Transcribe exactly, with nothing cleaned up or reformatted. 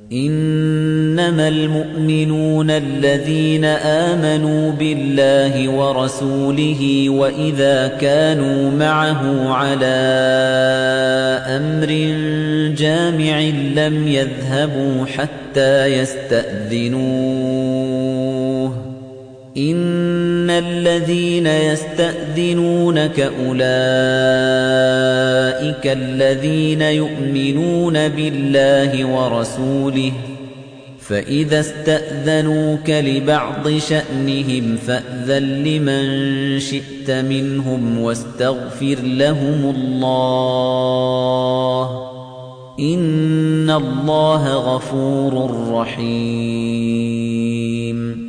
إنما المؤمنون الذين آمنوا بالله ورسوله وإذا كانوا معه على أمر جامع لم يذهبوا حتى يستأذنوه إن الذين يستأذنونك أولئك الذين يؤمنون بالله ورسوله فإذا استأذنوك لبعض شأنهم فأذن لمن شئت منهم واستغفر لهم الله إن الله غفور رحيم